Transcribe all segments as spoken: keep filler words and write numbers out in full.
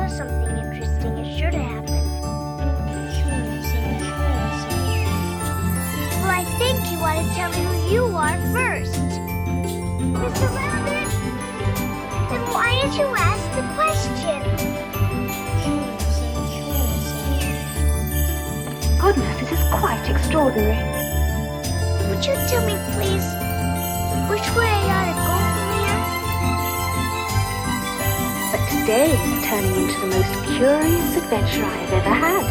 know something interesting is sure to happen. Well, I think you ought to tell me who you are first. Mister Rabbit? Then why did you ask the question? Goodness, this is quite extraordinary. Would you tell me, please, which way I ought to go from here? But today is turning into the most curious adventure I have ever had.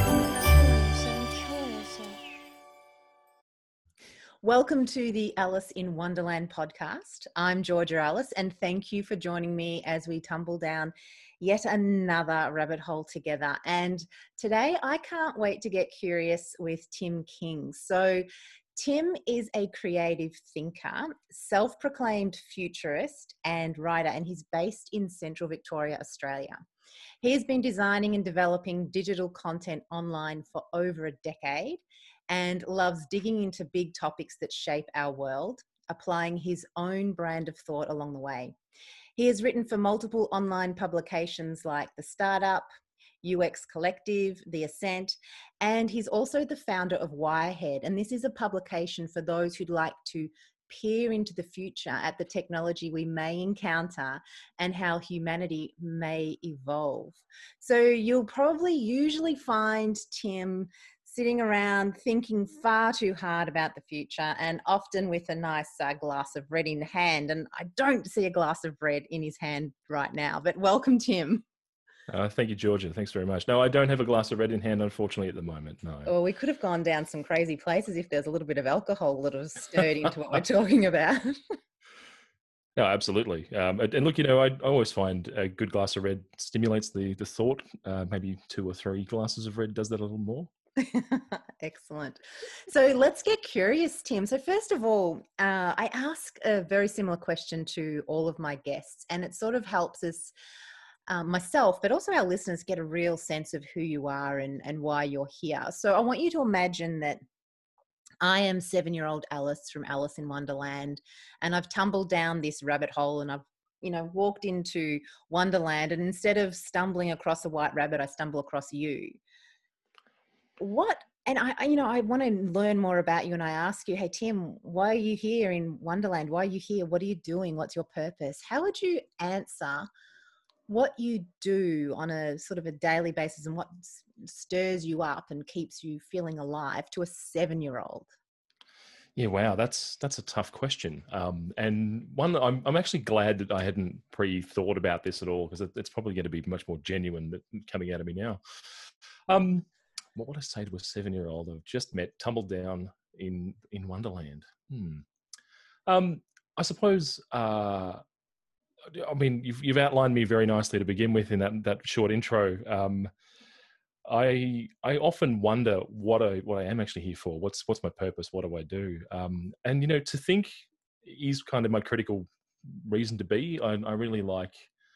Welcome to the Alice in Wonderland podcast. I'm Georgia Alice, and thank you for joining me as we tumble down yet another rabbit hole together. And today I can't wait to get curious with Tim King. So Tim is a creative thinker, self-proclaimed futurist and writer, and he's based in Central Victoria, Australia. He has been designing and developing digital content online for over a decade and loves digging into big topics that shape our world, applying his own brand of thought along the way. He has written for multiple online publications like The Startup, U X Collective, The Ascent, and he's also the founder of Wirehead. And this is a publication for those who'd like to peer into the future at the technology we may encounter and how humanity may evolve. So you'll probably usually find Tim sitting around thinking far too hard about the future, and often with a nice uh, glass of red in hand. And I don't see a glass of red in his hand right now, but welcome, Tim. Uh, thank you, Georgia. Thanks very much. No, I don't have a glass of red in hand, unfortunately, at the moment. No. Well, we could have gone down some crazy places if there's a little bit of alcohol that was stirred into what we're talking about. No, absolutely. Um, and, and look, you know, I, I always find a good glass of red stimulates the the thought. Uh, maybe two or three glasses of red does that a little more. Excellent. So let's get curious, Tim. So first of all, uh, I ask a very similar question to all of my guests, and it sort of helps us, um, myself, but also our listeners, get a real sense of who you are and, and why you're here. So I want you to imagine that I am seven-year-old Alice from Alice in Wonderland, and I've tumbled down this rabbit hole and I've you know, walked into Wonderland, and instead of stumbling across a white rabbit, I stumble across you. What, and I, I, you know, I want to learn more about you, and I ask you, hey, Tim, why are you here in Wonderland? Why are you here? What are you doing? What's your purpose? How would you answer what you do on a sort of a daily basis and what stirs you up and keeps you feeling alive to a seven-year-old? Yeah, wow, that's that's a tough question, um, and one that I'm I'm actually glad that I hadn't pre-thought about this at all, because it, it's probably going to be much more genuine coming out of me now. Um, what would I say to a seven-year-old I've just met, tumbled down in in Wonderland? Hmm. Um, I suppose. Uh, I mean, you've you've outlined me very nicely to begin with in that that short intro. Um, I I often wonder what I what I am actually here for. What's what's my purpose? What do I do? Um, and you know, to think is kind of my critical reason to be. I, I really like,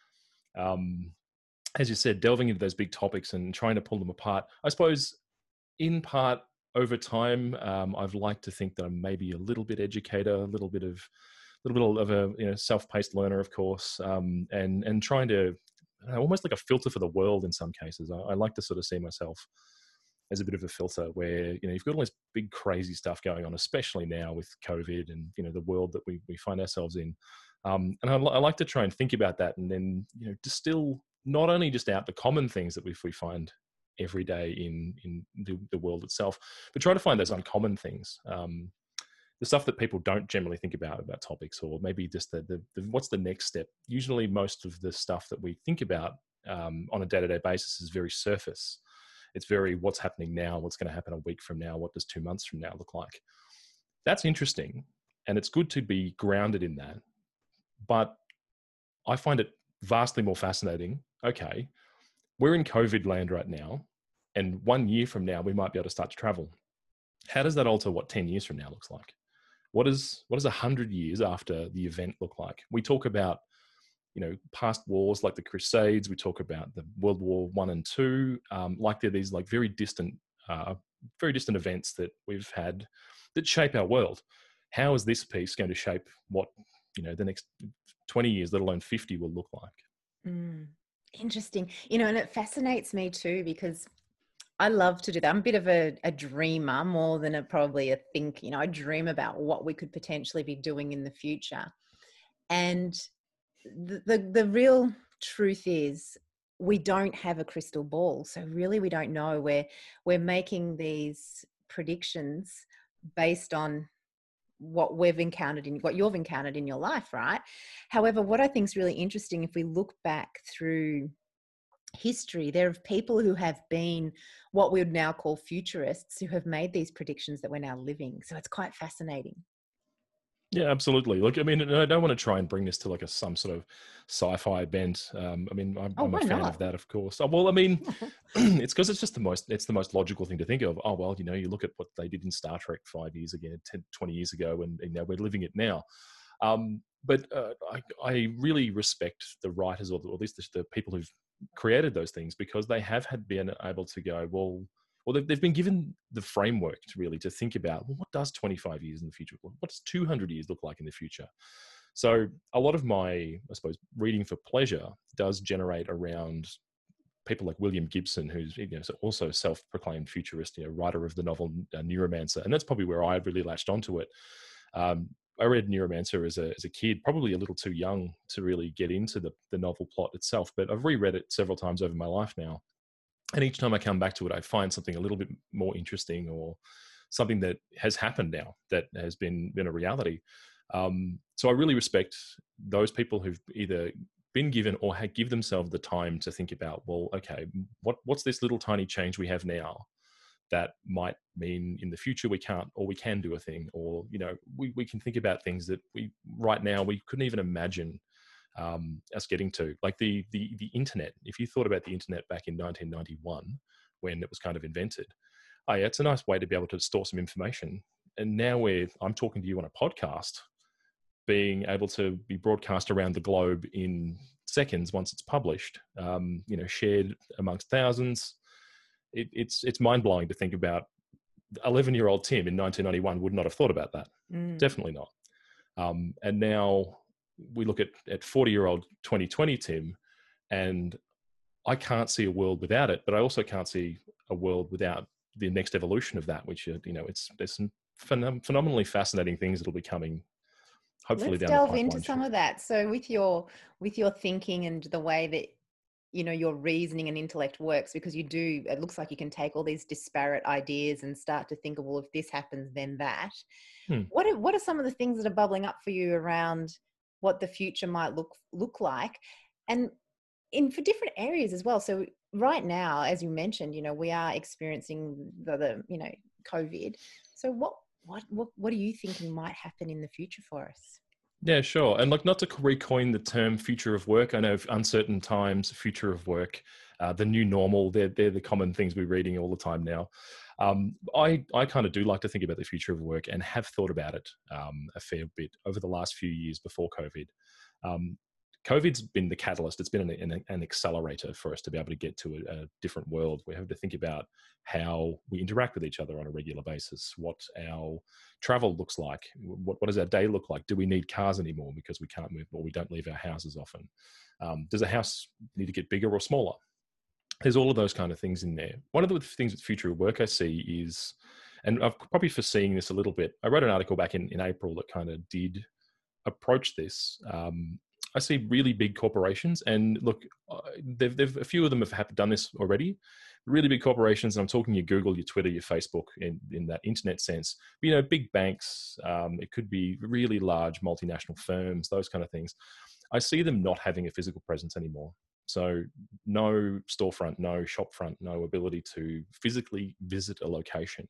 um, as you said, delving into those big topics and trying to pull them apart. I suppose, in part, over time, um, I've liked to think that I'm maybe a little bit educator, a little bit of, a little bit of a you know self-paced learner, of course, um, and and trying to. Almost like a filter for the world in some cases. I, I like to sort of see myself as a bit of a filter where, you know, you've got all this big crazy stuff going on, especially now with COVID and, you know, the world that we, we find ourselves in. Um, and I, I like to try and think about that and then, you know, distill not only just out the common things that we, we find every day in, in the, the world itself, but try to find those uncommon things. Um, the stuff that people don't generally think about, about topics, or maybe just the, the, the what's the next step. Usually most of the stuff that we think about um, on a day-to-day basis is very surface. It's very what's happening now, what's going to happen a week from now, what does two months from now look like? That's interesting, and it's good to be grounded in that. But I find it vastly more fascinating. Okay, we're in COVID land right now, and one year from now, we might be able to start to travel. How does that alter what ten years from now looks like? What is what does a hundred years after the event look like? We talk about, you know, past wars like the Crusades. We talk about the World War One and Two, um, like they're these like very distant, uh, very distant events that we've had that shape our world. How is this piece going to shape what, you know, the next twenty years, let alone fifty, will look like? Mm. Interesting. You know, and it fascinates me too, because I love to do that. I'm a bit of a, a dreamer more than a, probably a think. You know, I dream about what we could potentially be doing in the future. And the, the, the real truth is we don't have a crystal ball. So really we don't know. We're, we're making these predictions based on what we've encountered in what you've encountered in your life, right? However, what I think is really interesting, if we look back through history, there are people who have been what we would now call futurists who have made these predictions that we're now living. So it's quite fascinating. Yeah, absolutely. Look, I mean, I don't want to try and bring this to like a some sort of sci-fi bent. Um, I mean, I'm, Oh, I'm a why fan not? of that, of course. Oh, well, I mean, it's because it's just the most, it's the most logical thing to think of. Oh, well, you know, you look at what they did in Star Trek five years ago, ten, twenty years ago, and you know, we're living it now. Um, but uh, I, I really respect the writers, or, or at least the, the people who've created those things, because they have had been able to go, well, well, they've, they've been given the framework to really to think about, well, what does twenty-five years in the future look like? What does two hundred years look like in the future? So a lot of my, I suppose, reading for pleasure does generate around people like William Gibson, who's, you know, also self-proclaimed futurist, you know, writer of the novel uh, Neuromancer. And that's probably where I really latched onto it. Um, I read Neuromancer as a, as a kid, probably a little too young to really get into the, the novel plot itself, but I've reread it several times over my life now. And each time I come back to it, I find something a little bit more interesting, or something that has happened now that has been, been a reality. Um, so I really respect those people who've either been given or had give themselves the time to think about, well, okay, what, what's this little tiny change we have now that might mean in the future we can't, or we can do a thing, or, you know, we, we can think about things that we right now we couldn't even imagine um, us getting to, like the, the the internet. If you thought about the internet back in nineteen ninety-one, when it was kind of invented, oh yeah, it's a nice way to be able to store some information. And now we're, I'm talking to you on a podcast, being able to be broadcast around the globe in seconds once it's published, um, you know, shared amongst thousands. It, it's it's mind blowing to think about. eleven year old Tim in nineteen ninety-one would not have thought about that. Mm. Definitely not. Um, and now we look at, at forty year old twenty twenty Tim, and I can't see a world without it, but I also can't see a world without the next evolution of that, which, you know, it's, there's some phenom- phenomenally fascinating things that'll be coming hopefully Let's down delve the pipeline. into some of that. So with your, with your thinking and the way that, you know, your reasoning and intellect works, because you do, it looks like you can take all these disparate ideas and start to think of, well, if this happens, then that. Hmm. What are, what are some of the things that are bubbling up for you around what the future might look look like, and in for different areas as well? So right now, as you mentioned, you know, we are experiencing the, the you know, COVID. So what what what what are you thinking might happen in the future for us? Yeah, sure. And like, not to recoin the term future of work, I know uncertain times, future of work, uh, the new normal, they're, they're the common things we're reading all the time now. Um, I, I kind of do like to think about the future of work, and have thought about it um, a fair bit over the last few years before COVID. Um, COVID's been the catalyst. It's been an, an, an accelerator for us to be able to get to a, a different world. We have to think about how we interact with each other on a regular basis, what our travel looks like, what, what does our day look like? Do we need cars anymore because we can't move, or we don't leave our houses often? Um, does a house need to get bigger or smaller? There's all of those kind of things in there. One of the things with future of work I see is, and I've probably foreseeing this a little bit, I wrote an article back in, in April that kind of did approach this. Um, I see really big corporations, and look, they've, they've, a few of them have done this already. Really big corporations, and I'm talking your Google, your Twitter, your Facebook, in, in that internet sense. But, you know, big banks, um, it could be really large multinational firms, those kind of things. I see them not having a physical presence anymore. So no storefront, no shop front, no ability to physically visit a location.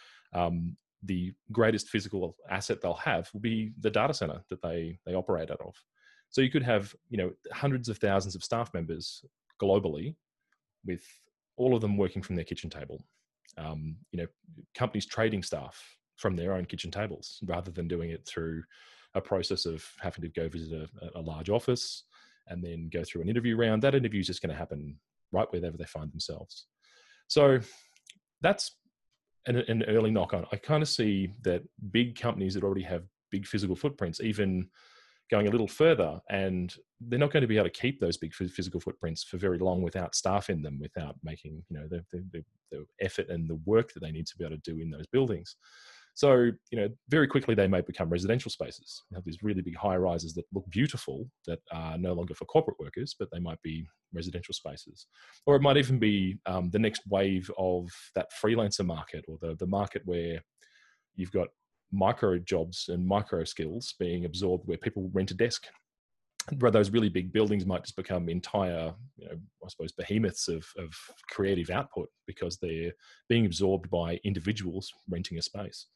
Um, the greatest physical asset they'll have will be the data center that they, they operate out of. So you could have, you know, hundreds of thousands of staff members globally, with all of them working from their kitchen table. Um, you know, companies trading staff from their own kitchen tables, rather than doing it through a process of having to go visit a, a large office and then go through an interview round. That interview is just going to happen right wherever they find themselves. So that's an, an early knock on. I kind of see that big companies that already have big physical footprints, even going a little further, and they're not going to be able to keep those big physical footprints for very long without staff in them, without making, you know, the, the, the effort and the work that they need to be able to do in those buildings. So, you know, very quickly they may become residential spaces. You have these really big high rises that look beautiful that are no longer for corporate workers, but they might be residential spaces. Or it might even be um, the next wave of that freelancer market, or the, the market where you've got micro jobs and micro skills being absorbed, where people rent a desk. Where those really big buildings might just become entire, you know, I suppose, behemoths of, of creative output, because they're being absorbed by individuals renting a space.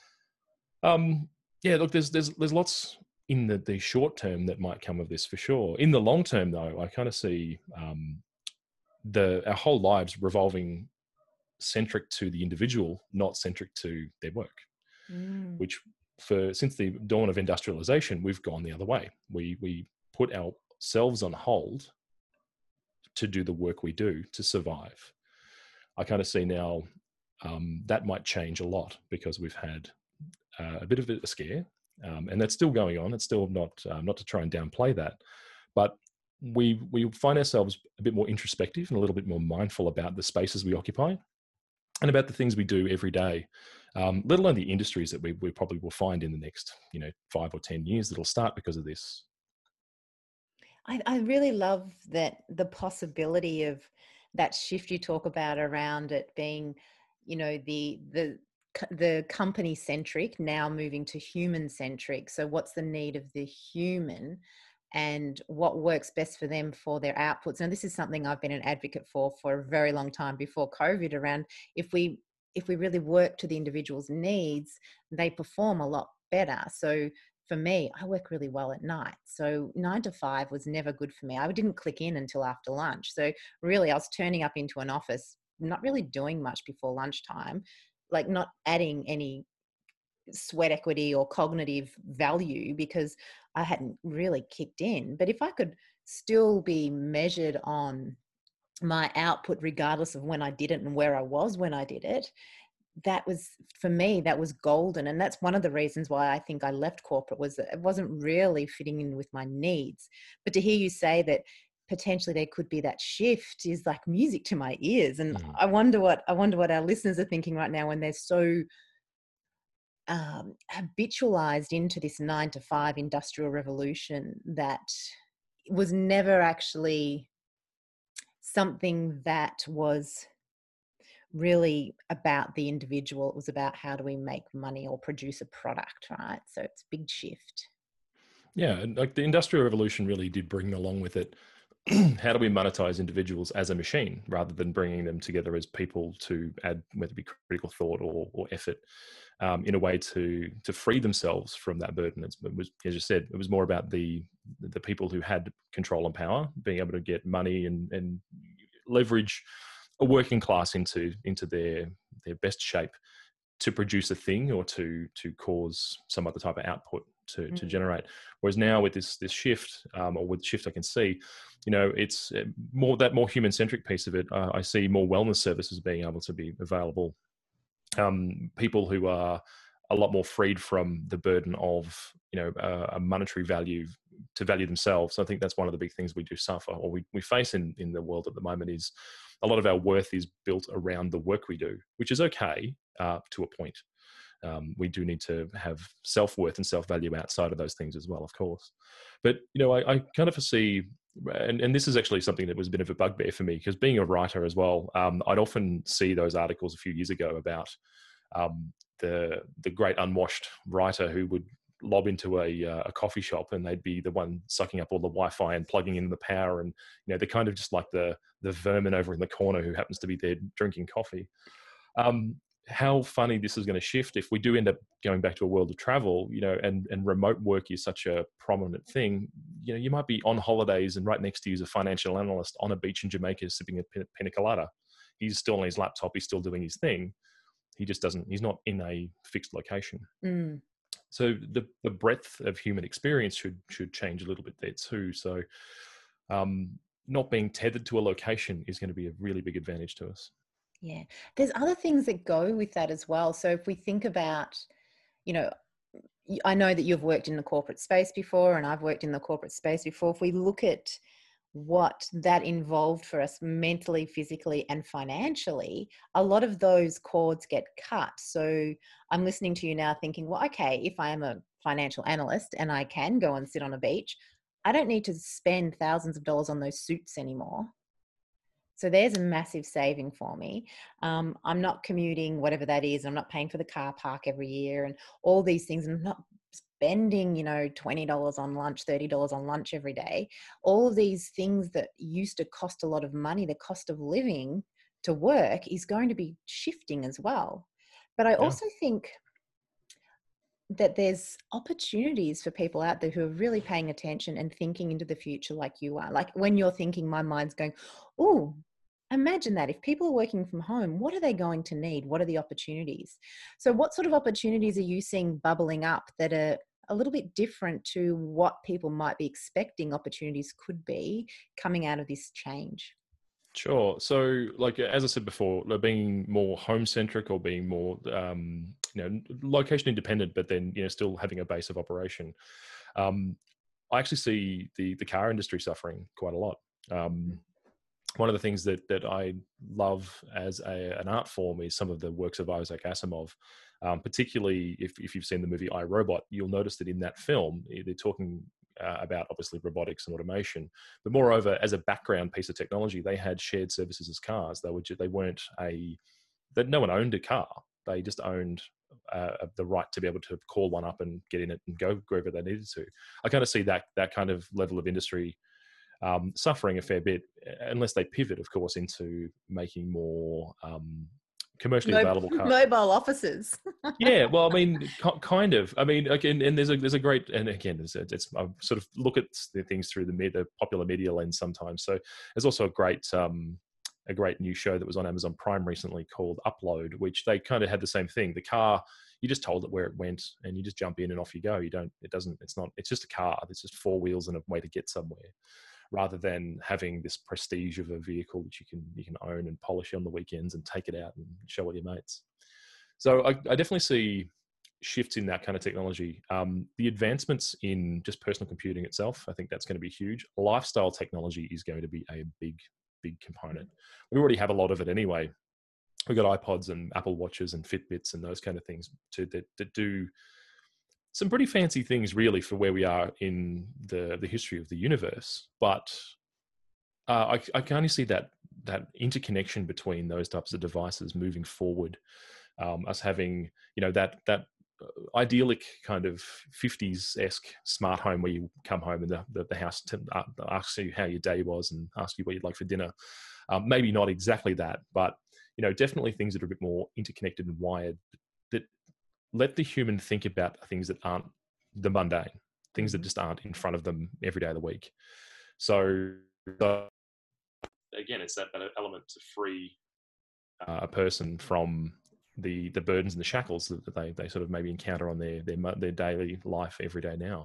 Um, yeah, look, there's there's there's lots in the, the short term that might come of this for sure. In the long term, though, I kind of see um, the our whole lives revolving centric to the individual, not centric to their work. Mm. Which, for since the dawn of industrialization, we've gone the other way. We we put ourselves on hold to do the work we do to survive. I kind of see now um, that might change a lot, because we've had uh, a bit of a scare, um, and that's still going on. It's still not uh, not to try and downplay that, but we we find ourselves a bit more introspective and a little bit more mindful about the spaces we occupy and about the things we do every day, um, let alone the industries that we, we probably will find in the next, you know, five or ten years that'll start because of this. I, I really love that, the possibility of that shift you talk about around it being, you know, the the the company centric now moving to human centric. So what's the need of the human, and what works best for them for their outputs? And this is something I've been an advocate for for a very long time before COVID, around if we if we really work to the individual's needs, they perform a lot better. So for me, I work really well at night. So nine to five was never good for me. I didn't click in until after lunch. So really, I was turning up into an office, not really doing much before lunchtime, like not adding any sweat equity or cognitive value, because I hadn't really kicked in. But if I could still be measured on my output regardless of when I did it and where I was when I did it, that was, for me, that was golden. And that's one of the reasons why I think I left corporate, was that it wasn't really fitting in with my needs. But to hear you say that potentially there could be that shift is like music to my ears. And mm. I wonder what I wonder what our listeners are thinking right now, when they're so Um, habitualized into this nine to five industrial revolution that was never actually something that was really about the individual. It was about, how do we make money or produce a product, right? So it's a big shift. Yeah, and like the industrial revolution really did bring along with it, how do we monetize individuals as a machine, rather than bringing them together as people to add, whether it be critical thought or, or effort, um, in a way to to free themselves from that burden. It's, it was, as you said, it was more about the the people who had control and power being able to get money and, and leverage a working class into into their their best shape to produce a thing, or to to cause some other type of output to, mm. to generate. Whereas now with this this shift, um, or with the shift I can see, you know, it's more that more human-centric piece of it. Uh, I see more wellness services being able to be available. Um, people who are a lot more freed from the burden of, you know, uh, a monetary value to value themselves. I think that's one of the big things we do suffer, or we, we face in, in the world at the moment, is a lot of our worth is built around the work we do, which is okay uh, to a point. Um, we do need to have self-worth and self-value outside of those things as well, of course. But, you know, I, I kind of foresee, and, and this is actually something that was a bit of a bugbear for me, because being a writer as well, um, I'd often see those articles a few years ago about um, the the great unwashed writer who would lob into a, uh, a coffee shop, and they'd be the one sucking up all the Wi-Fi and plugging in the power. And, you know, they're kind of just like the the vermin over in the corner who happens to be there drinking coffee. Um, how funny this is going to shift if we do end up going back to a world of travel, you know, and, and remote work is such a prominent thing. You know, you might be on holidays and right next to you is a financial analyst on a beach in Jamaica sipping a pina colada. He's still on his laptop. He's still doing his thing. He just doesn't, he's not in a fixed location. Mm. So the, the breadth of human experience should, should change a little bit there too. So um, not being tethered to a location is going to be a really big advantage to us. Yeah. There's other things that go with that as well. So if we think about, you know, y- I know that you've worked in the corporate space before, and I've worked in the corporate space before. If we look at what that involved for us mentally, physically, and financially, a lot of those cords get cut. So I'm listening to you now thinking, well, okay, if I am a financial analyst and I can go and sit on a beach, I don't need to spend thousands of dollars on those suits anymore. So there's a massive saving for me. Um, I'm not commuting, whatever that is. I'm not paying for the car park every year and all these things. I'm not spending, you know, twenty dollars on lunch, thirty dollars on lunch every day. All of these things that used to cost a lot of money, the cost of living to work is going to be shifting as well. But I Yeah. also think that there's opportunities for people out there who are really paying attention and thinking into the future like you are. Like when you're thinking, my mind's going, oh, imagine that. If people are working from home, what are they going to need? What are the opportunities? So what sort of opportunities are you seeing bubbling up that are a little bit different to what people might be expecting opportunities could be coming out of this change? Sure. So, like as I said before, like being more home centric or being more, um, you know, location independent, but then you know still having a base of operation. Um, I actually see the the car industry suffering quite a lot. Um, one of the things that that I love as a, an art form is some of the works of Isaac Asimov. Um, particularly if, if you've seen the movie I, Robot, you'll notice that in that film, they're talking uh, about obviously robotics and automation, but moreover, as a background piece of technology, they had shared services as cars. They were, they weren't a, that no one owned a car. They just owned uh, the right to be able to call one up and get in it and go wherever they needed to. I kind of see that, that kind of level of industry um, suffering a fair bit, unless they pivot, of course, into making more um, commercially Mo- available cars. Mobile offices. Yeah, well, I mean, kind of. I mean, again, and there's a there's a great, and again, it's, it's I sort of look at the things through the, the popular media lens sometimes. So there's also a great um, a great new show that was on Amazon Prime recently called Upload, which they kind of had the same thing. The car, you just told it where it went, and you just jump in and off you go. You don't. It doesn't. It's not. It's just a car. It's just four wheels and a way to get somewhere, rather than having this prestige of a vehicle that you can you can own and polish on the weekends and take it out and show all your mates. So I, I definitely see shifts in that kind of technology. Um, the advancements in just personal computing itself, I think that's going to be huge. Lifestyle technology is going to be a big, big component. We already have a lot of it anyway. We've got iPods and Apple Watches and Fitbits and those kind of things to, that, that do some pretty fancy things really for where we are in the, the history of the universe. But uh, I, I can only see that, that interconnection between those types of devices moving forward. Um, us having, you know, that that idyllic kind of fifties-esque smart home where you come home and the, the, the house t- uh, asks you how your day was and asks you what you'd like for dinner. Um, maybe not exactly that, but, you know, definitely things that are a bit more interconnected and wired that let the human think about things that aren't the mundane, things that just aren't in front of them every day of the week. So, so again, it's that, that element to free uh, a person from the the burdens and the shackles that they, they sort of maybe encounter on their, their their daily life every day now.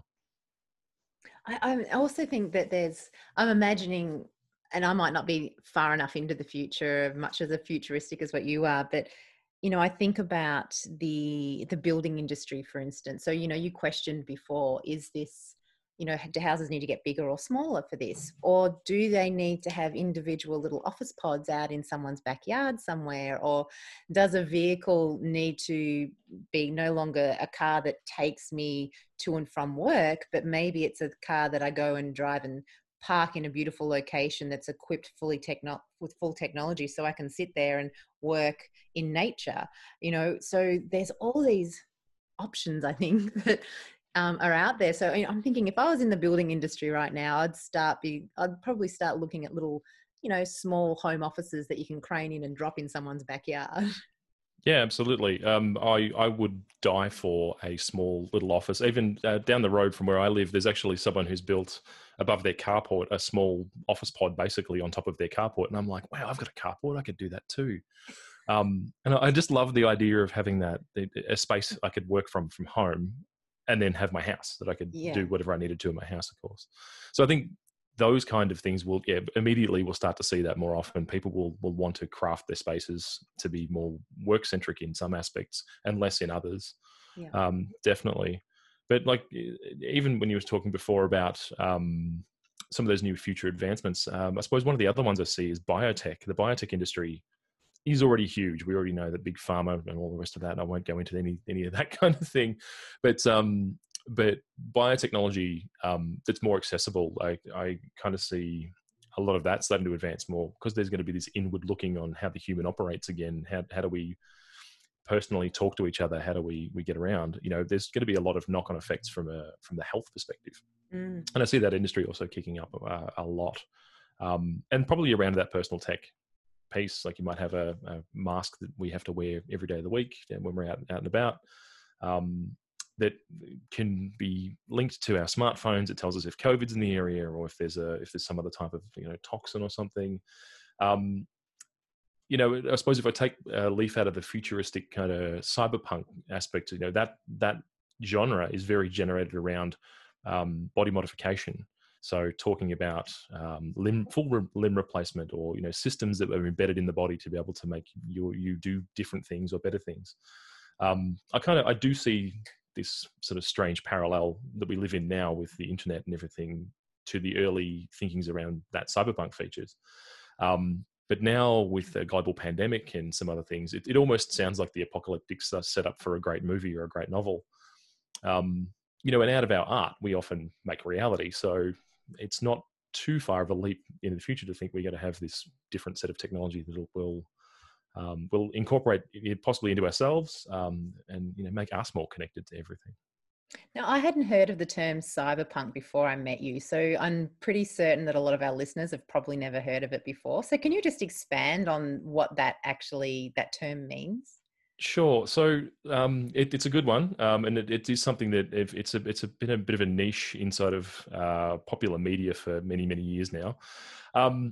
I, I also think that there's, I'm imagining, and I might not be far enough into the future, much as a futuristic as what you are, but, you know, I think about the the building industry, for instance. So, you know, you questioned before, is this, you know, do houses need to get bigger or smaller for this? Or do they need to have individual little office pods out in someone's backyard somewhere? Or does a vehicle need to be no longer a car that takes me to and from work, but maybe it's a car that I go and drive and park in a beautiful location that's equipped fully techno- with full technology so I can sit there and work in nature, you know? So there's all these options, I think, that Um, are out there. So you know, I'm thinking if I was in the building industry right now, I'd start be, I'd probably start looking at little, you know, small home offices that you can crane in and drop in someone's backyard. Yeah, absolutely. Um, I, I would die for a small little office. Even uh, down the road from where I live, there's actually someone who's built above their carport a small office pod basically on top of their carport. And I'm like, wow, I've got a carport. I could do that too. Um, and I just love the idea of having that, a space I could work from from home and then have my house that I could Yeah. do whatever I needed to in my house, of course. So I think those kind of things will, yeah, immediately we'll start to see that more often. People will, will want to craft their spaces to be more work-centric in some aspects and less in others. Yeah. Um, definitely. but like even when you was talking before about um, some of those new future advancements, um, I suppose one of the other ones I see is biotech. The biotech industry is already huge. We already know that big pharma and all the rest of that. I won't go into any any of that kind of thing, but um, but biotechnology um, that's more accessible. I I kind of see a lot of that starting to advance more because there's going to be this inward looking on how the human operates again. How how do we personally talk to each other? How do we we get around? You know, there's going to be a lot of knock on effects from a from the health perspective, mm. and I see that industry also kicking up uh, a lot, um, and probably around that personal tech piece. Like you might have a, a mask that we have to wear every day of the week when we're out, out and about, um, that can be linked to our smartphones. It tells us if COVID's in the area or if there's a if there's some other type of you know toxin or something. Um, you know, I suppose if I take a leaf out of the futuristic kind of cyberpunk aspect, you know that that genre is very generated around um, body modification. So talking about um, limb, full re- limb replacement, or you know systems that are embedded in the body to be able to make you you do different things or better things. Um, I kind of I do see this sort of strange parallel that we live in now with the internet and everything to the early thinkings around that cyberpunk features. Um, but now with the global pandemic and some other things, it, it almost sounds like the apocalyptic set up for a great movie or a great novel. Um, you know, and out of our art, we often make reality. So it's not too far of a leap in the future to think we're going to have this different set of technology that will um, will incorporate it possibly into ourselves um, and you know make us more connected to everything. Now, I hadn't heard of the term cyberpunk before I met you, so I'm pretty certain that a lot of our listeners have probably never heard of it before. So can you just expand on what that actually, that term means? Sure. So um, it, it's a good one, um, and it, it is something that if it's a it's a bit a bit of a niche inside of uh, popular media for many many years now. Um,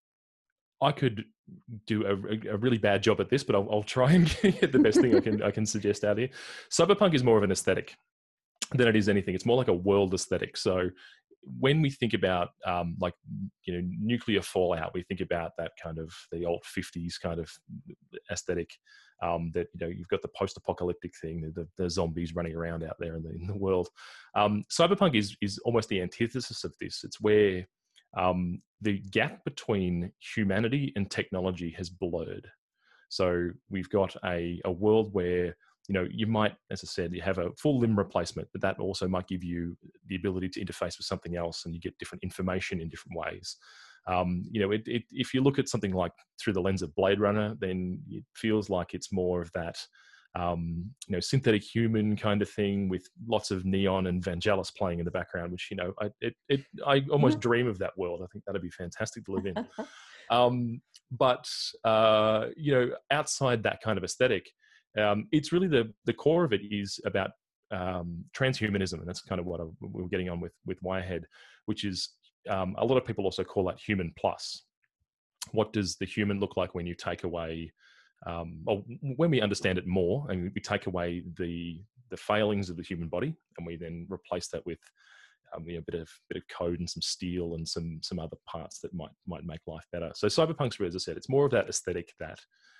I could do a, a really bad job at this, but I'll, I'll try and get the best thing I can I can suggest out here. Cyberpunk is more of an aesthetic than it is anything. It's more like a world aesthetic. So when we think about um, like you know nuclear fallout, we think about that kind of the old fifties kind of aesthetic. Um, that you know you've got the post-apocalyptic thing, the, the zombies running around out there in the, in the world. Um, cyberpunk is is almost the antithesis of this. It's where um, the gap between humanity and technology has blurred. So we've got a a world where you know you might, as I said, you have a full limb replacement, but that also might give you the ability to interface with something else, and you get different information in different ways. Um, you know, it, it, if you look at something like through the lens of Blade Runner, then it feels like it's more of that, um, you know, synthetic human kind of thing with lots of neon and Vangelis playing in the background, which, you know, I, it, it, I almost dream of that world. I think that'd be fantastic to live in. um, but, uh, you know, outside that kind of aesthetic, um, it's really the, the core of it is about um, transhumanism. And that's kind of what I, we were getting on with, with Wirehead, which is, Um, a lot of people also call that human plus. What does the human look like when you take away, um, or when we understand it more, and we take away the the failings of the human body, and we then replace that with um, you know, a bit of bit of code and some steel and some some other parts that might might make life better. So cyberpunk's, as I said, it's more of that aesthetic that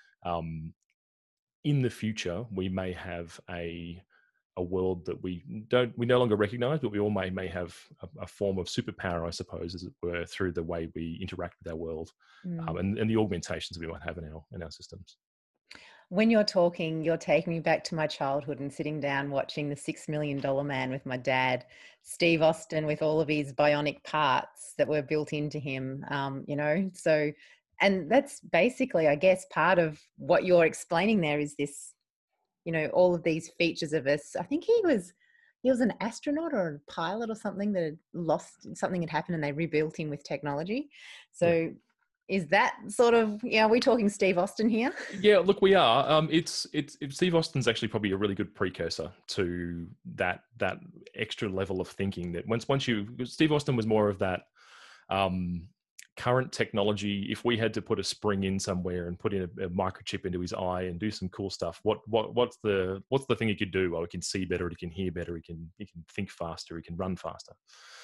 um, in the future we may have a a world that we don't, we no longer recognize, but we all may, may have a, a form of superpower, I suppose, as it were, through the way we interact with our world mm. um, and, and the augmentations we might have in our, in our systems. When you're talking, you're taking me back to my childhood and sitting down watching The Six Million Dollar Man with my dad, Steve Austin with all of his bionic parts that were built into him, um, you know, so, and that's basically, I guess, part of what you're explaining there is this, you know, all of these features of us. I think he was, he was an astronaut or a pilot or something that had lost, something had happened and they rebuilt him with technology. So yeah. Is that sort of, yeah, are we talking Steve Austin here? Yeah, look, we are. Um, it's, it's, it's Steve Austin's actually probably a really good precursor to that, that extra level of thinking that once, once you, Steve Austin was more of that, um, current technology. If we had to put a spring in somewhere and put in a, a microchip into his eye and do some cool stuff, what what what's the what's the thing he could do? Well, he can see better, he can hear better, he can he can think faster, he can run faster.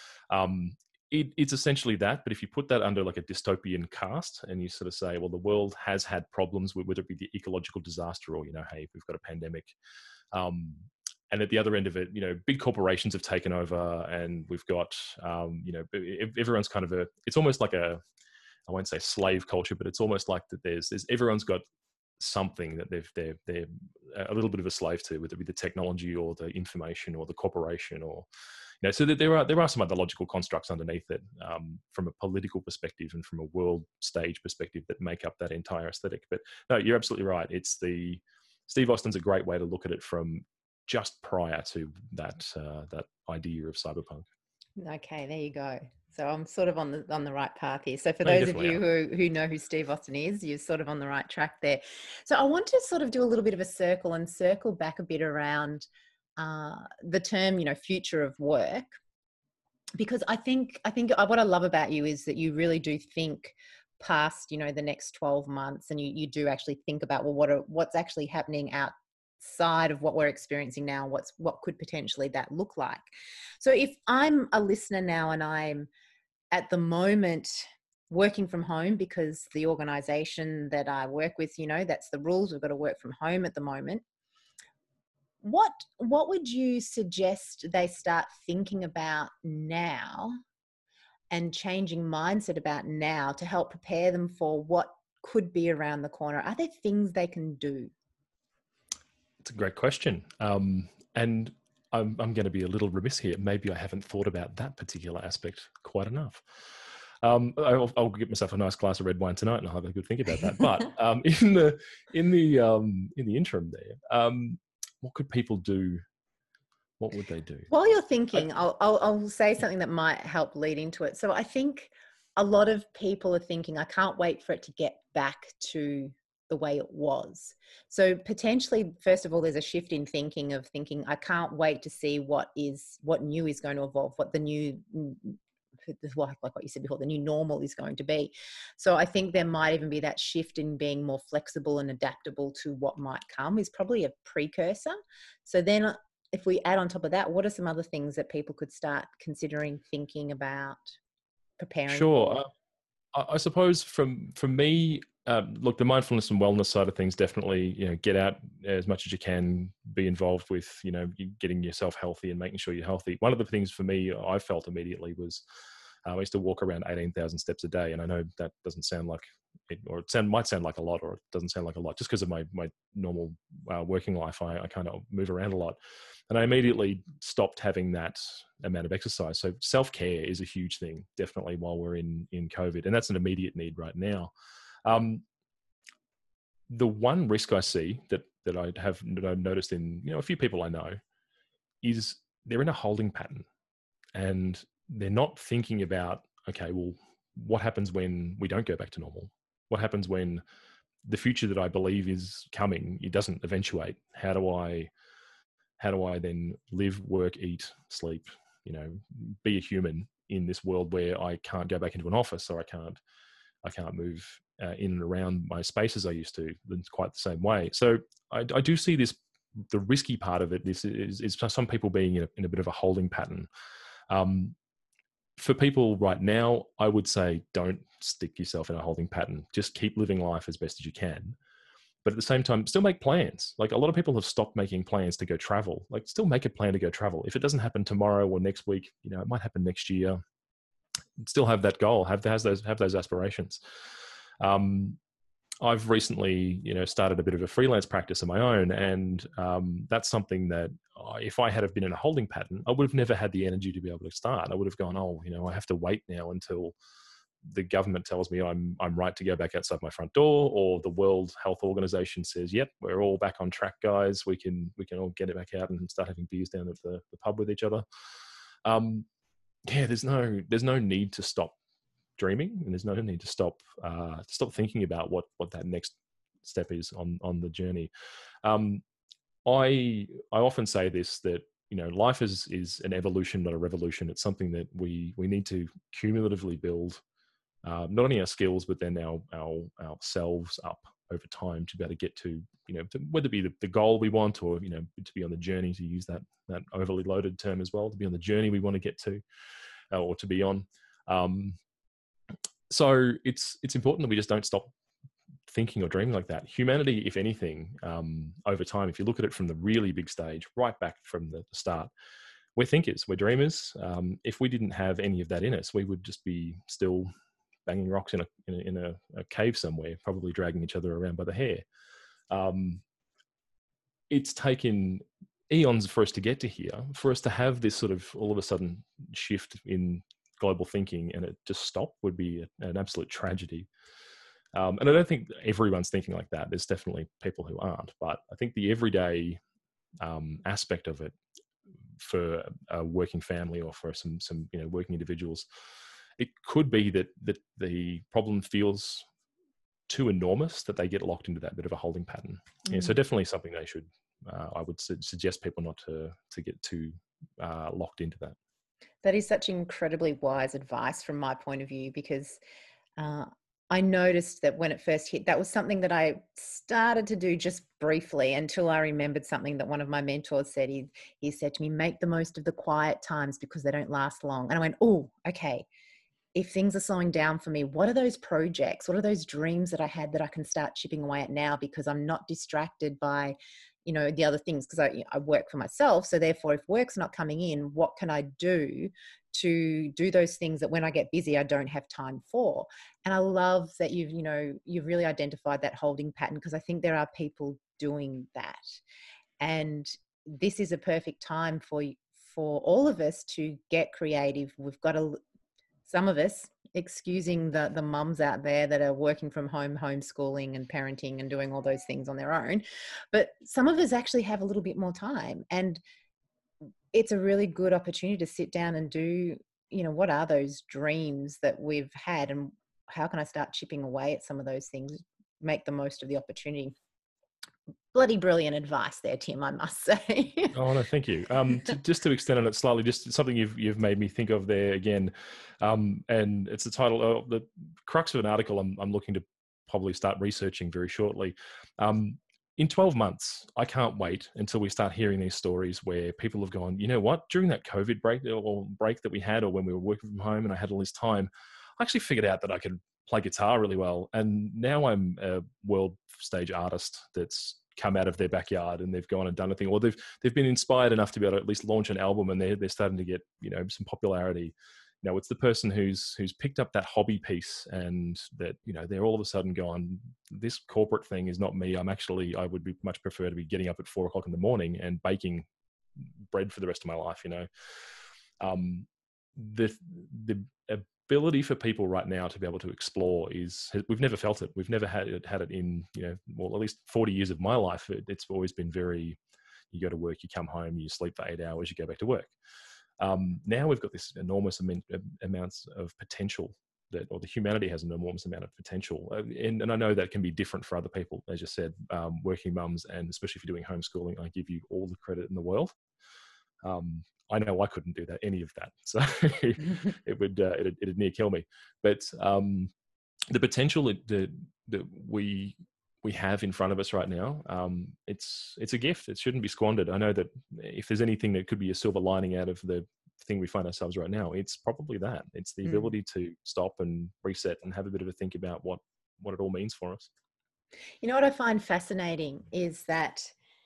Um, it, it's essentially that. But if you put that under like a dystopian cast and you sort of say, well, the world has had problems with whether it be the ecological disaster or you know, hey, we've got a pandemic. Um, and at the other end of it, you know, big corporations have taken over, and we've got, um, you know, everyone's kind of a, it's almost like a, I won't say slave culture, but it's almost like that there's, there's everyone's got something that they've, they're, they're a little bit of a slave to, whether it be the technology or the information or the corporation, or, you know, so that there are, there are some other logical constructs underneath it, um, from a political perspective and from a world stage perspective that make up that entire aesthetic. But no, you're absolutely right. It's the, Steve Austin's a great way to look at it from just prior to that, uh, that idea of cyberpunk. Okay, there you go. So I'm sort of on the on the right path here. So for No, you those of you who, who know who Steve Austin is, you're sort of on the right track there. So I want to sort of do a little bit of a circle and circle back a bit around uh, the term, you know, future of work, because I think I think what I love about you is that you really do think past, you know, the next twelve months, and you you do actually think about, well, what are what's actually happening out side of what we're experiencing now, what's what could potentially that look like. So if I'm a listener now and I'm at the moment working from home because the organization that I work with, you know, that's the rules, we've got to work from home at the moment, what what would you suggest they start thinking about now and changing mindset about now to help prepare them for what could be around the corner? Are there things they can do? It's a great question. Um, and I'm, I'm going to be a little remiss here. Maybe I haven't thought about that particular aspect quite enough. Um, I'll, I'll get myself a nice glass of red wine tonight and I'll have a good think about that. But um, in the in the um, in the interim, there, um, what could people do? What would they do? While you're thinking, I, I'll, I'll I'll say something that might help lead into it. So I think a lot of people are thinking, I can't wait for it to get back to the way it was. So potentially, first of all, there's a shift in thinking of thinking, I can't wait to see what is, what new is going to evolve, what the new, like what you said before, the new normal is going to be. So I think there might even be that shift in being more flexible and adaptable to what might come is probably a precursor. So then if we add on top of that, what are some other things that people could start considering, thinking about, preparing? Sure. Uh, I suppose from, from me, Um, look, the mindfulness and wellness side of things, definitely, you know, get out as much as you can, be involved with, you know, getting yourself healthy and making sure you're healthy. One of the things for me, I felt immediately was uh, I used to walk around eighteen thousand steps a day. And I know that doesn't sound like it, or it sound, might sound like a lot, or it doesn't sound like a lot just because of my, my normal uh, working life. I, I kind of move around a lot, and I immediately stopped having that amount of exercise. So self-care is a huge thing, definitely, while we're in, in COVID, and that's an immediate need right now. Um, the one risk I see that, that I have that I've noticed in, you know, a few people I know is they're in a holding pattern and they're not thinking about, okay, well, what happens when we don't go back to normal? What happens when the future that I believe is coming, it doesn't eventuate? How do I, how do I then live, work, eat, sleep, you know, be a human in this world where I can't go back into an office, or I can't, I can't move uh, in and around my space as I used to in quite the same way. So I, I do see this, the risky part of it, this is, is some people being in a, in a bit of a holding pattern. Um, for people right now, I would say don't stick yourself in a holding pattern. Just keep living life as best as you can. But at the same time, still make plans. Like, a lot of people have stopped making plans to go travel. Like, still make a plan to go travel. If it doesn't happen tomorrow or next week, you know, it might happen next year. Still have that goal, have has those have those aspirations. Um, I've recently, you know, started a bit of a freelance practice of my own, and um, that's something that uh, if I had have been in a holding pattern, I would have never had the energy to be able to start. I would have gone, oh, you know, I have to wait now until the government tells me I'm I'm right to go back outside my front door, or the World Health Organization says, yep, we're all back on track, guys. We can we can all get it back out and start having beers down at the, the pub with each other. Um, yeah, there's no there's no need to stop dreaming, and there's no need to stop uh, stop thinking about what what that next step is on on the journey. Um, I I often say this, that, you know, life is is an evolution, not a revolution. It's something that we we need to cumulatively build, uh, not only our skills, but then our our ourselves up over time to be able to get to, you know, to, whether it be the, the goal we want, or, you know, to be on the journey, to use that that overly loaded term as well, to be on the journey we want to get to, uh, or to be on. Um, so it's it's important that we just don't stop thinking or dreaming like that. Humanity, if anything, um, over time, if you look at it from the really big stage, right back from the start, we're thinkers, we're dreamers. Um, if we didn't have any of that in us, we would just be still banging rocks in a in a, in a, a cave somewhere, probably dragging each other around by the hair. Um, it's taken eons for us to get to here, for us to have this sort of all of a sudden shift in global thinking, and it just stop would be a, an absolute tragedy. Um, and I don't think everyone's thinking like that. There's definitely people who aren't, but I think the everyday um, aspect of it for a working family or for some some you know working individuals, it could be that that the problem feels too enormous that they get locked into that bit of a holding pattern. Mm. Yeah, so definitely something they should. Uh, I would su- suggest people not to to get too uh, locked into that. That is such incredibly wise advice from my point of view, because uh, I noticed that when it first hit, that was something that I started to do just briefly until I remembered something that one of my mentors said. He, he said to me, make the most of the quiet times because they don't last long. And I went, oh, okay. If things are slowing down for me, what are those projects? What are those dreams that I had that I can start chipping away at now, because I'm not distracted by, you know, the other things, because I, I work for myself. So therefore, if work's not coming in, what can I do to do those things that when I get busy, I don't have time for? And I love that you've, you know, you've really identified that holding pattern, because I think there are people doing that. And this is a perfect time for, for all of us to get creative. We've got to, some of us, excusing the the mums out there that are working from home, homeschooling and parenting and doing all those things on their own, but some of us actually have a little bit more time, and it's a really good opportunity to sit down and do, you know, what are those dreams that we've had, and how can I start chipping away at some of those things, make the most of the opportunity. Bloody brilliant advice there, Tim, I must say. Oh, no, thank you. Um, to, just to extend on it slightly, just something you've you've made me think of there again, um, and it's the title, uh, the crux of an article I'm, I'm looking to probably start researching very shortly. Um, in twelve months, I can't wait until we start hearing these stories where people have gone, you know what, during that COVID break or break that we had, or when we were working from home and I had all this time, I actually figured out that I could play guitar really well. And now I'm a world stage artist that's come out of their backyard and they've gone and done a thing, or they've they've been inspired enough to be able to at least launch an album, and they're they're starting to get, you know, some popularity. You know, it's the person who's who's picked up that hobby piece, and that, you know, they're all of a sudden gone, this corporate thing is not me. I'm actually, I would be much prefer to be getting up at four o'clock in the morning and baking bread for the rest of my life. You know, um, the the ability for people right now to be able to explore is, we've never felt it. We've never had it, had it in, you know, well, at least forty years of my life. It, it's always been very, you go to work, you come home, you sleep for eight hours, you go back to work. Um, now we've got this enormous amount, amounts of potential that, or the humanity has an enormous amount of potential. And, and I know that can be different for other people, as you said, um, working mums, and especially if you're doing homeschooling, I give you all the credit in the world. Um, I know I couldn't do that, any of that. So it would, uh, it'd, it'd near kill me. But um, the potential that, that we we have in front of us right now, um, it's it's a gift. It shouldn't be squandered. I know that if there's anything that could be a silver lining out of the thing we find ourselves right now, it's probably that. It's the mm. ability to stop and reset and have a bit of a think about what what it all means for us. You know what I find fascinating is that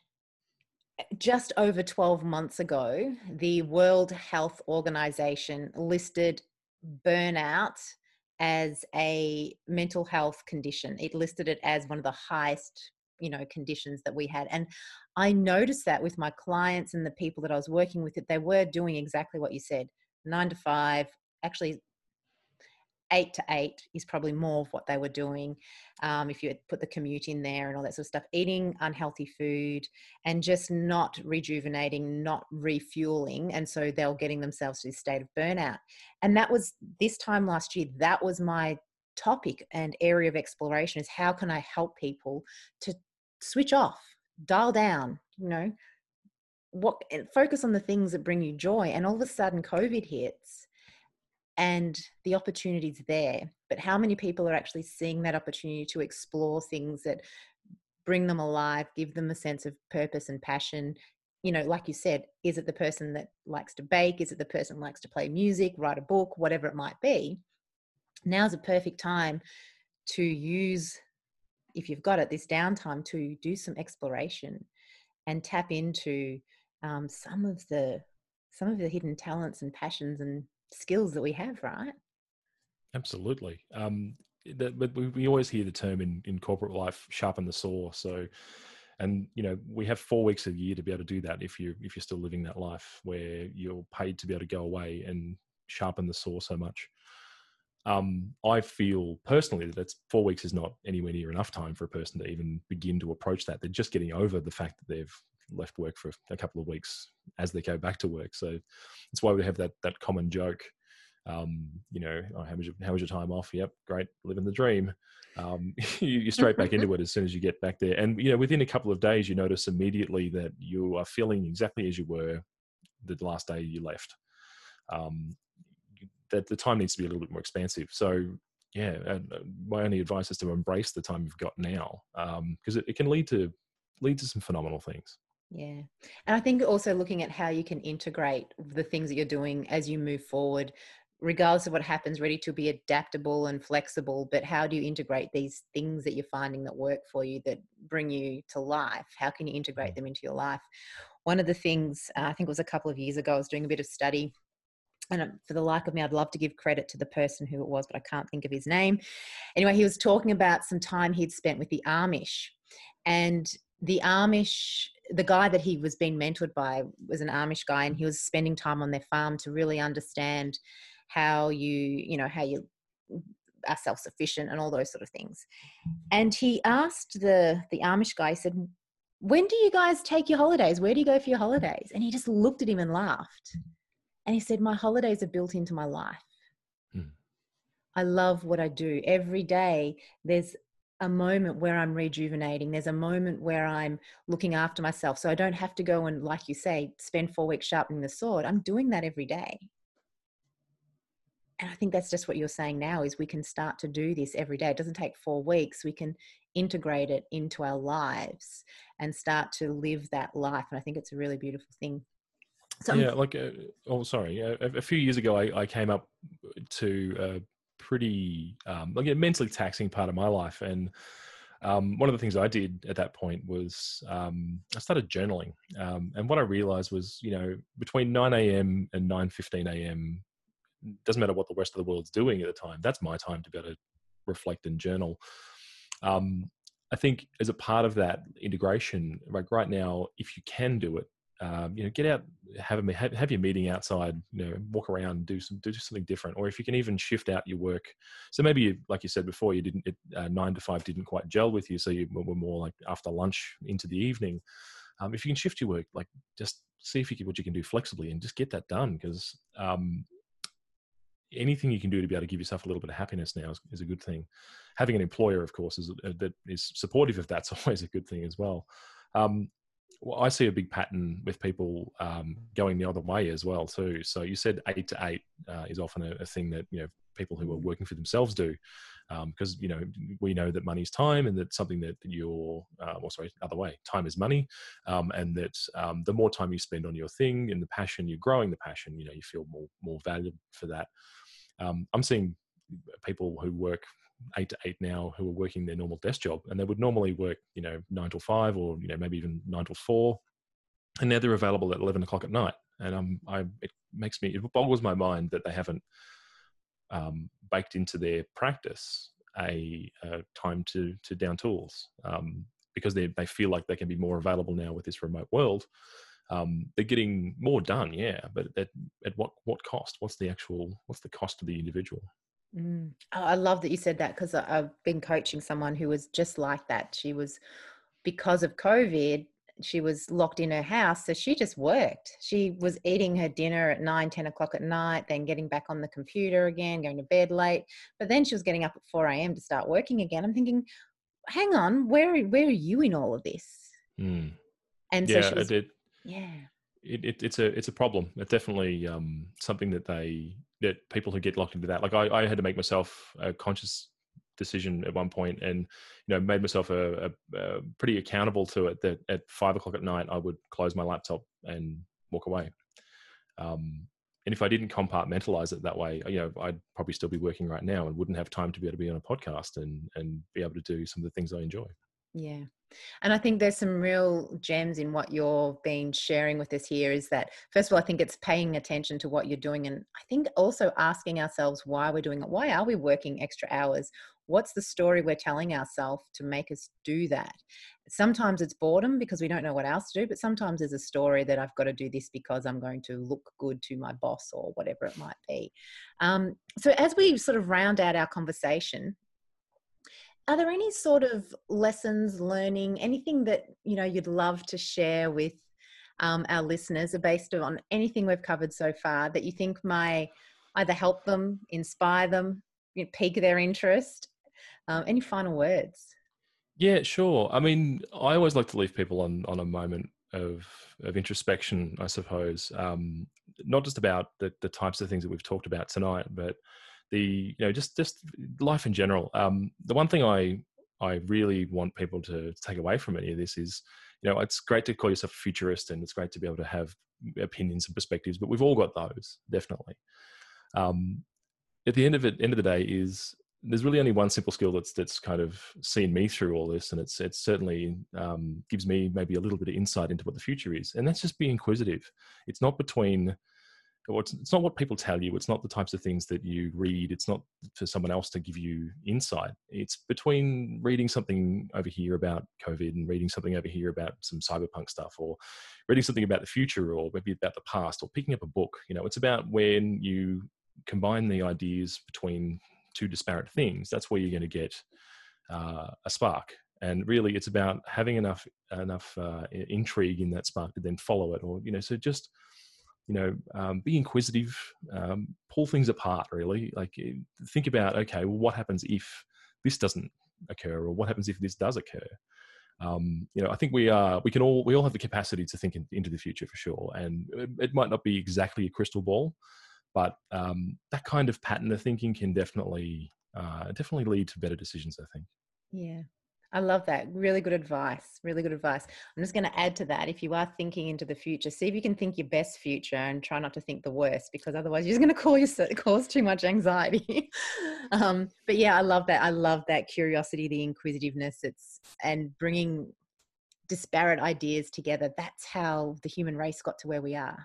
just over twelve months ago, the World Health Organization listed burnout as a mental health condition. It listed it as one of the highest, you know, conditions that we had. And I noticed that with my clients and the people that I was working with, that they were doing exactly what you said, nine to five, actually eight to eight is probably more of what they were doing. Um, if you put the commute in there and all that sort of stuff, eating unhealthy food and just not rejuvenating, not refueling. And so they're getting themselves to this state of burnout. And that was this time last year, that was my topic and area of exploration, is how can I help people to switch off, dial down, you know, what, focus on the things that bring you joy. And all of a sudden COVID hits, and the opportunity's there. But how many people are actually seeing that opportunity to explore things that bring them alive, give them a sense of purpose and passion? You know, like you said, is it the person that likes to bake? Is it the person that likes to play music, write a book, whatever it might be? Now's a perfect time to use if you've got it, this downtime to do some exploration and tap into um, some of the some of the hidden talents and passions and skills that we have, right? Absolutely. Um, that, but we, we always hear the term in, in corporate life, sharpen the saw. So, and you know, we have four weeks a year to be able to do that if you if you're still living that life where you're paid to be able to go away and sharpen the saw so much. Um, I feel personally that it's four weeks is not anywhere near enough time for a person to even begin to approach that. They're just getting over the fact that they've left work for a couple of weeks as they go back to work. So that's why we have that that common joke. Um, you know, oh, how was your how was your time off? Yep, great, living the dream. Um, you, you're straight back into it as soon as you get back there, and you know, within a couple of days, you notice immediately that you are feeling exactly as you were the last day you left. Um, that the time needs to be a little bit more expansive. So yeah, and my only advice is to embrace the time you've got now, because um, it, it can lead to lead to some phenomenal things. Yeah. And I think also looking at how you can integrate the things that you're doing as you move forward, regardless of what happens, ready to be adaptable and flexible, but how do you integrate these things that you're finding that work for you, that bring you to life? How can you integrate them into your life? One of the things, uh, I think it was a couple of years ago, I was doing a bit of study, and for the like of me, I'd love to give credit to the person who it was, but I can't think of his name. Anyway, he was talking about some time he'd spent with the Amish, and the Amish, the guy that he was being mentored by was an Amish guy, and he was spending time on their farm to really understand how you, you know, how you are self-sufficient and all those sort of things. And he asked the, the Amish guy, he said, when do you guys take your holidays? Where do you go for your holidays? And he just looked at him and laughed. And he said, my holidays are built into my life. Hmm. I love what I do. Every day there's a moment where I'm rejuvenating. There's a moment where I'm looking after myself. So I don't have to go and, like you say, spend four weeks sharpening the sword. I'm doing that every day. And I think that's just what you're saying now, is we can start to do this every day. It doesn't take four weeks. We can integrate it into our lives and start to live that life. And I think it's a really beautiful thing. So yeah, like, uh, oh, sorry. A, a few years ago, I, I came up to a pretty, um, like a mentally taxing part of my life. And um, one of the things I did at that point was um, I started journaling. Um, and what I realized was, you know, between nine a.m. and nine fifteen a.m., doesn't matter what the rest of the world's doing at the time, that's my time to be able to reflect and journal. Um, I think as a part of that integration, like right now, if you can do it, Um, you know, get out, have a have, have your meeting outside. You know, walk around, do some do something different. Or if you can even shift out your work. So maybe, you, like you said before, you didn't it, uh, nine to five didn't quite gel with you, so you were more like after lunch into the evening. Um, if you can shift your work, like just see if you can, what you can do flexibly and just get that done. Because um, anything you can do to be able to give yourself a little bit of happiness now is, is a good thing. Having an employer, of course, is uh, that is supportive of that's always a good thing as well. Um, Well, I see a big pattern with people um, going the other way as well too. So you said eight to eight uh, is often a, a thing that, you know, people who are working for themselves do, because um, you know, we know that money is time, and that's something that you're, uh, well, sorry, other way, time is money, um, and that um, the more time you spend on your thing and the passion, you're growing the passion, you know, you feel more more valuable for that. Um, I'm seeing people who work eight to eight now who are working their normal desk job, and they would normally work, you know, nine till five, or, you know, maybe even nine till four. And now they're available at eleven o'clock at night. And um, I, it makes me, it boggles my mind that they haven't um, baked into their practice a, a time to, to down tools, um, because they, they feel like they can be more available now with this remote world. Um, they're getting more done. Yeah. But at, at what, what cost? What's the actual, what's the cost to the individual? Mm. Oh, I love that you said that, because I've been coaching someone who was just like that. She was, because of COVID, she was locked in her house. So she just worked. She was eating her dinner at nine, ten o'clock at night, then getting back on the computer again, going to bed late. But then she was getting up at four a.m. to start working again. I'm thinking, hang on, where, where are you in all of this? Mm. And yeah, so she was, it, yeah. It, it, it's a it's a problem. It's definitely um, something that they that people who get locked into that. Like I, I had to make myself a conscious decision at one point, and you know, made myself a, a, a pretty accountable to it. That at five o'clock at night, I would close my laptop and walk away. Um, and if I didn't compartmentalize it that way, you know, I'd probably still be working right now and wouldn't have time to be able to be on a podcast and and be able to do some of the things I enjoy. Yeah. And I think there's some real gems in what you're been sharing with us here is that, first of all, I think it's paying attention to what you're doing. And I think also asking ourselves why we're doing it. Why are we working extra hours? What's the story we're telling ourselves to make us do that? Sometimes it's boredom because we don't know what else to do, but sometimes there's a story that I've got to do this because I'm going to look good to my boss or whatever it might be. Um, so as we sort of round out our conversation, are there any sort of lessons, learning, anything that, you know, you'd love to share with um, our listeners based on anything we've covered so far that you think might either help them, inspire them, you know, pique their interest? Um, any final words? Yeah, sure. I mean, I always like to leave people on on a moment of of introspection, I suppose. Um, not just about the, the types of things that we've talked about tonight, but the, you know, just just life in general. Um, the one thing I I really want people to take away from any of this is, you know, it's great to call yourself a futurist and it's great to be able to have opinions and perspectives, but we've all got those, definitely. Um, at the end of it, end of the day is there's really only one simple skill that's that's kind of seen me through all this, and it's it's certainly um, gives me maybe a little bit of insight into what the future is, and that's just being inquisitive. It's not between, or it's, it's not what people tell you. It's not the types of things that you read. It's not for someone else to give you insight. It's between reading something over here about COVID and reading something over here about some cyberpunk stuff, or reading something about the future, or maybe about the past, or picking up a book. You know, it's about when you combine the ideas between two disparate things, that's where you're going to get uh, a spark. And really, it's about having enough enough uh, intrigue in that spark to then follow it, or, you know, so just, you know, um, be inquisitive, um, pull things apart, really. Like, think about, okay, well, what happens if this doesn't occur, or what happens if this does occur? Um, you know, I think we are, we can all, we all have the capacity to think in, into the future for sure. And it, it might not be exactly a crystal ball, but um, that kind of pattern of thinking can definitely, uh, definitely lead to better decisions, I think. Yeah. I love that. Really good advice. Really good advice. I'm just going to add to that. If you are thinking into the future, see if you can think your best future and try not to think the worst, because otherwise you're just going to cause, yourself, cause too much anxiety. um, but yeah, I love that. I love that curiosity, the inquisitiveness, it's, and bringing disparate ideas together. That's how the human race got to where we are.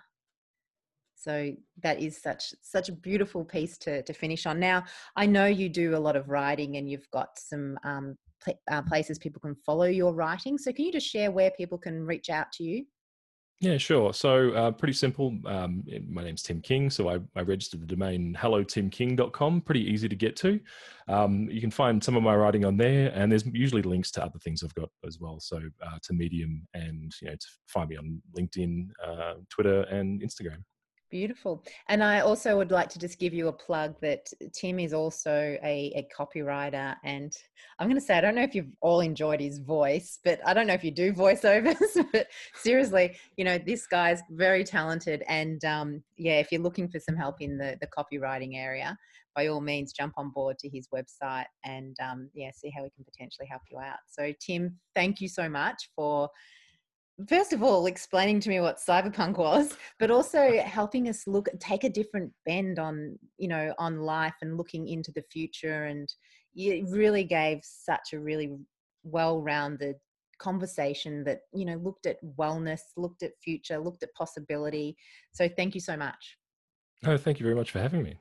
So that is such such a beautiful piece to, to finish on. Now, I know you do a lot of writing and you've got some um, pl- uh, places people can follow your writing. So can you just share where people can reach out to you? Yeah, sure. So uh, pretty simple. Um, my name's Tim King. So I, I registered the domain hello tim king dot com. Pretty easy to get to. Um, you can find some of my writing on there, and there's usually links to other things I've got as well. So uh, to Medium, and, you know, to find me on LinkedIn, uh, Twitter, and Instagram. Beautiful. And I also would like to just give you a plug that Tim is also a, a copywriter. And I'm going to say, I don't know if you've all enjoyed his voice, but I don't know if you do voiceovers, but seriously, you know, this guy's very talented. And um, yeah, if you're looking for some help in the, the copywriting area, by all means, jump on board to his website and um, yeah, see how we can potentially help you out. So Tim, thank you so much for, first of all, explaining to me what cyberpunk was, but also helping us look, take a different bend on, you know, on life and looking into the future. And you really gave such a really well-rounded conversation that, you know, looked at wellness, looked at future, looked at possibility. So thank you so much. Oh, thank you very much for having me.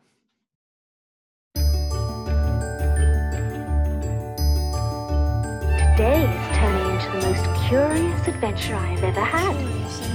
Today is turning into the most curious adventure I have ever had.